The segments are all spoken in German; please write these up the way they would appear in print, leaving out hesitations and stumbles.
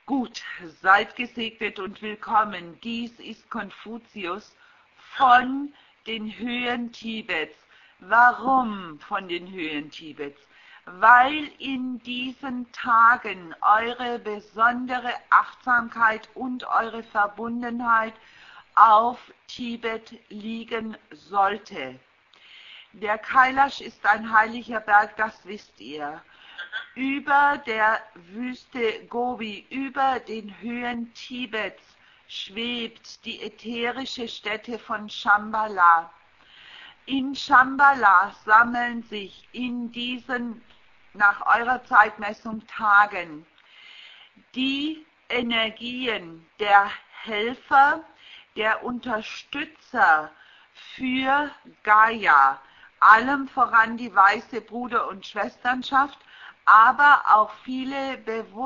Gut, seid gesegnet und willkommen. Dies ist Konfuzius von den Höhen Tibets. Warum von den Höhen Tibets? Weil in diesen Tagen eure besondere Achtsamkeit und eure Verbundenheit auf Tibet liegen sollte. Der Kailash ist ein heiliger Berg, das wisst ihr. Über der Wüste Gobi, über den Höhen Tibets schwebt die ätherische Stätte von Shambhala. In Shambhala sammeln sich in diesen, nach eurer Zeitmessung, Tagen die Energien der Helfer, der Unterstützer für Gaia, allem voran die weiße Bruder- und Schwesternschaft, aber auch viele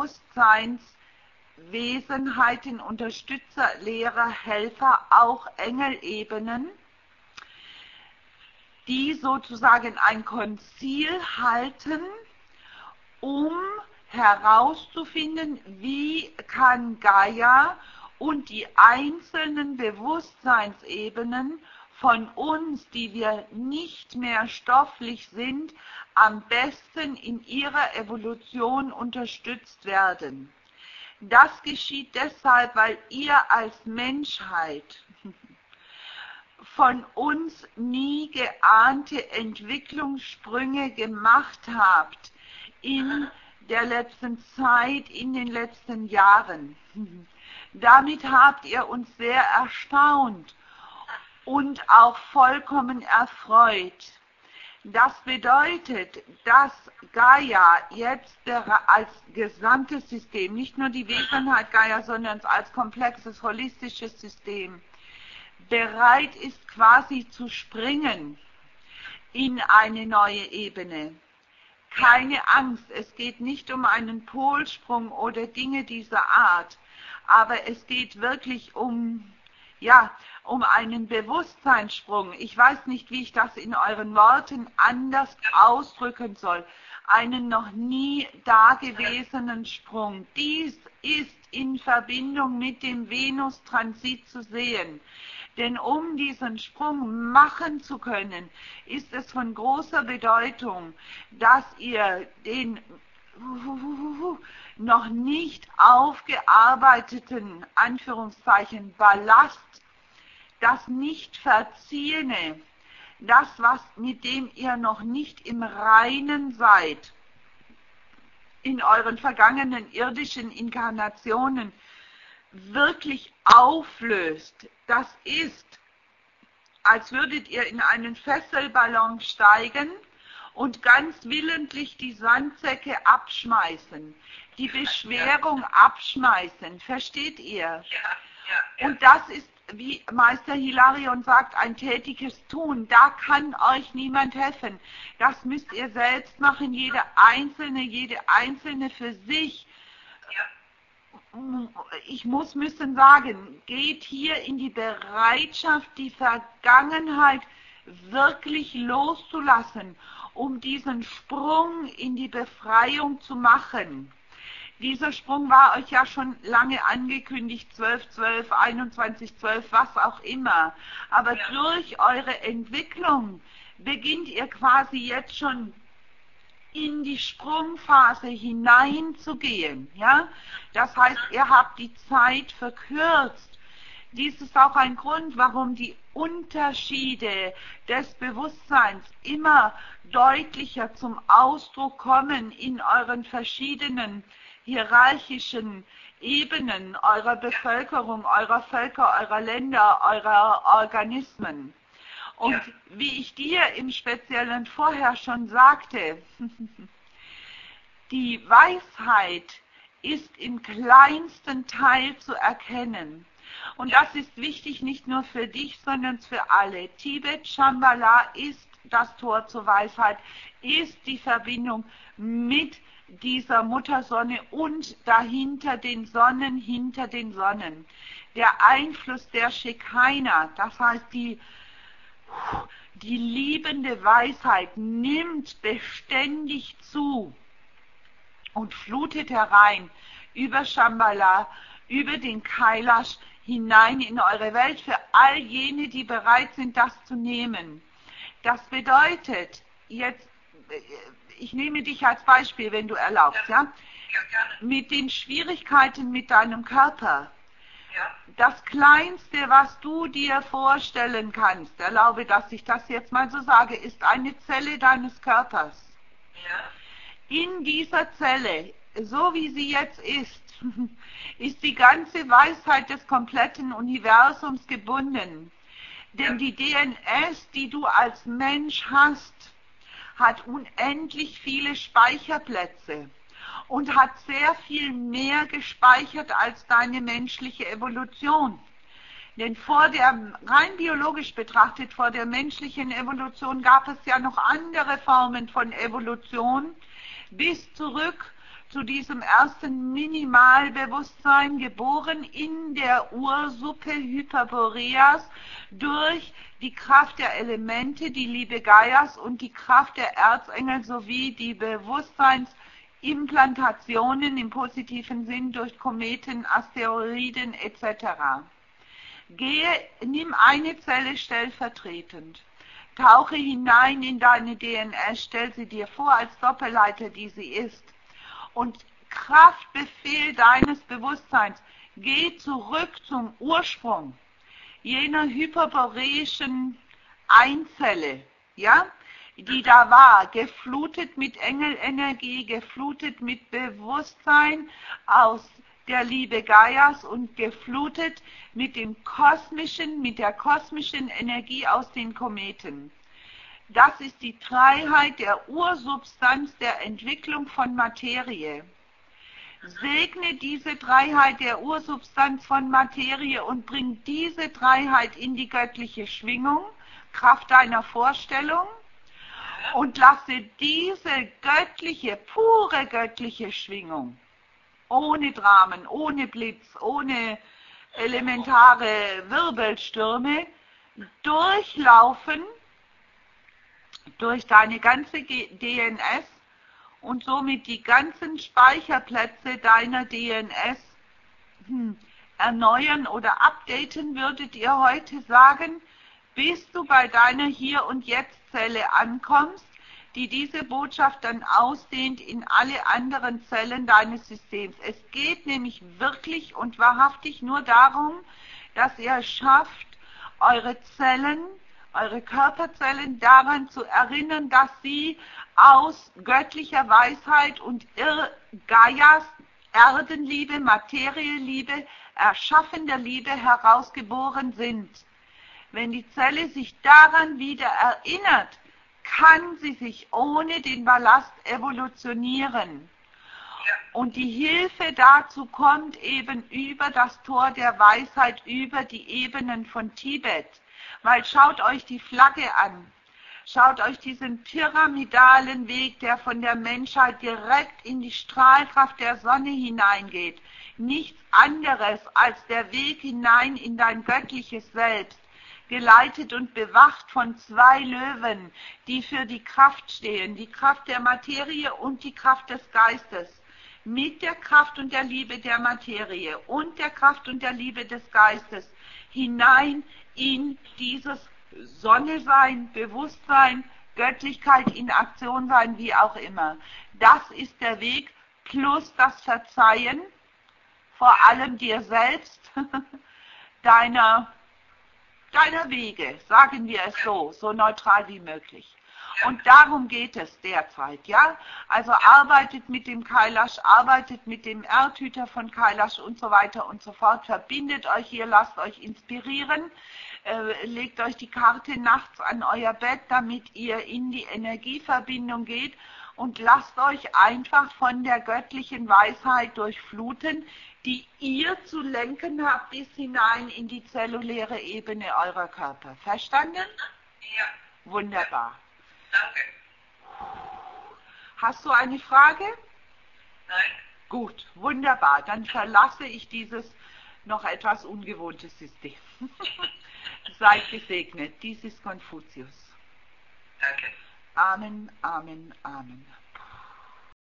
Bewusstseinswesenheiten, Unterstützer, Lehrer, Helfer, auch Engelebenen, die sozusagen ein Konzil halten, um herauszufinden, wie kann Gaia und die einzelnen Bewusstseinsebenen von uns, die wir nicht mehr stofflich sind, am besten in ihrer Evolution unterstützt werden. Das geschieht deshalb, weil ihr als Menschheit von uns nie geahnte Entwicklungssprünge gemacht habt in der letzten Zeit, in den letzten Jahren. Damit habt ihr uns sehr erstaunt und auch vollkommen erfreut. Das bedeutet, dass Gaia jetzt als gesamtes System, nicht nur die Wesenheit Gaia, sondern als komplexes, holistisches System, bereit ist quasi zu springen in eine neue Ebene. Keine Angst, es geht nicht um einen Polsprung oder Dinge dieser Art, aber es geht wirklich um einen Bewusstseinssprung. Ich weiß nicht, wie ich das in euren Worten anders ausdrücken soll. Einen noch nie dagewesenen Sprung. Dies ist in Verbindung mit dem Venus-Transit zu sehen. Denn um diesen Sprung machen zu können, ist es von großer Bedeutung, dass ihr den noch nicht aufgearbeiteten, Anführungszeichen, Ballast, das nicht Verziehene, das, mit dem ihr noch nicht im Reinen seid, in euren vergangenen irdischen Inkarnationen, wirklich auflöst. Das ist, als würdet ihr in einen Fesselballon steigen und ganz willentlich die Sandsäcke abschmeißen, die Beschwerung abschmeißen. Versteht ihr? Ja. Und das ist, wie Meister Hilarion sagt, ein tätiges Tun. Da kann euch niemand helfen. Das müsst ihr selbst machen, jede Einzelne für sich. Ich müssen sagen, geht hier in die Bereitschaft, die Vergangenheit wirklich loszulassen, um diesen Sprung in die Befreiung zu machen. Dieser Sprung war euch ja schon lange angekündigt, 12, 21, 12, was auch immer. Aber durch eure Entwicklung beginnt ihr quasi jetzt schon in die Sprungphase hineinzugehen. Ja? Das heißt, ihr habt die Zeit verkürzt. Dies ist auch ein Grund, warum die Unterschiede des Bewusstseins immer deutlicher zum Ausdruck kommen in euren verschiedenen hierarchischen Ebenen eurer Bevölkerung, eurer Völker, eurer Länder, eurer Organismen. Und wie ich dir im Speziellen vorher schon sagte, die Weisheit ist im kleinsten Teil zu erkennen. Und das ist wichtig nicht nur für dich, sondern für alle. Tibet, Shambhala ist das Tor zur Weisheit, ist die Verbindung mit dieser Muttersonne und dahinter den Sonnen, hinter den Sonnen. Der Einfluss der Shekinah, das heißt die liebende Weisheit, nimmt beständig zu und flutet herein über Shambhala, über den Kailash hinein in eure Welt für all jene, die bereit sind, das zu nehmen. Das bedeutet, jetzt, ich nehme dich als Beispiel, wenn du erlaubst, ja? Mit den Schwierigkeiten mit deinem Körper. Das Kleinste, was du dir vorstellen kannst, erlaube, dass ich das jetzt mal so sage, ist eine Zelle deines Körpers. In dieser Zelle, so wie sie jetzt ist, ist die ganze Weisheit des kompletten Universums gebunden. Denn die DNS, die du als Mensch hast, hat unendlich viele Speicherplätze und hat sehr viel mehr gespeichert als deine menschliche Evolution. Denn rein biologisch betrachtet, vor der menschlichen Evolution gab es ja noch andere Formen von Evolution, bis zurück zu diesem ersten Minimalbewusstsein, geboren in der Ursuppe Hyperboreas durch die Kraft der Elemente, die Liebe Gaias und die Kraft der Erzengel sowie die Bewusstseinsimplantationen im positiven Sinn durch Kometen, Asteroiden etc. Nimm eine Zelle stellvertretend, tauche hinein in deine DNS, stell sie dir vor als Doppelleiter, die sie ist, und Kraftbefehl deines Bewusstseins, geh zurück zum Ursprung jener hyperboreischen Einzelle, ja, die da war, geflutet mit Engelenergie, geflutet mit Bewusstsein aus der Liebe Gaias und geflutet mit der kosmischen Energie aus den Kometen. Das ist die Dreiheit der Ursubstanz der Entwicklung von Materie. Segne diese Dreiheit der Ursubstanz von Materie und bring diese Dreiheit in die göttliche Schwingung, Kraft deiner Vorstellung, und lasse diese göttliche, pure göttliche Schwingung, ohne Dramen, ohne Blitz, ohne elementare Wirbelstürme, durchlaufen durch deine ganze DNS und somit die ganzen Speicherplätze deiner DNS erneuern oder updaten, würdet ihr heute sagen, bis du bei deiner Hier- und Jetzt-Zelle ankommst, die diese Botschaft dann ausdehnt in alle anderen Zellen deines Systems. Es geht nämlich wirklich und wahrhaftig nur darum, dass ihr es schafft, eure Zellen, eure Körperzellen daran zu erinnern, dass sie aus göttlicher Weisheit und Gaias Erdenliebe, Materieliebe, erschaffender Liebe herausgeboren sind. Wenn die Zelle sich daran wieder erinnert, kann sie sich ohne den Ballast evolutionieren. Und die Hilfe dazu kommt eben über das Tor der Weisheit, über die Ebenen von Tibet. Weil schaut euch die Flagge an. Schaut euch diesen pyramidalen Weg, der von der Menschheit direkt in die Strahlkraft der Sonne hineingeht. Nichts anderes als der Weg hinein in dein göttliches Selbst, geleitet und bewacht von zwei Löwen, die für die Kraft stehen, die Kraft der Materie und die Kraft des Geistes. Mit der Kraft und der Liebe der Materie und der Kraft und der Liebe des Geistes hinein in dieses Sonne sein, Bewusstsein, Göttlichkeit in Aktion sein, wie auch immer. Das ist der Weg plus das Verzeihen, vor allem dir selbst, deiner Wege, sagen wir es so neutral wie möglich. Und darum geht es derzeit, ja? Also arbeitet mit dem Kailash, arbeitet mit dem Erdhüter von Kailash und so weiter und so fort. Verbindet euch hier, lasst euch inspirieren, legt euch die Karte nachts an euer Bett, damit ihr in die Energieverbindung geht und lasst euch einfach von der göttlichen Weisheit durchfluten, die ihr zu lenken habt bis hinein in die zelluläre Ebene eurer Körper. Verstanden? Ja. Wunderbar. Danke. Hast du eine Frage? Nein. Gut, wunderbar. Dann verlasse ich dieses noch etwas ungewohnte System. Seid gesegnet. Dies ist Konfuzius. Danke. Amen, Amen, Amen.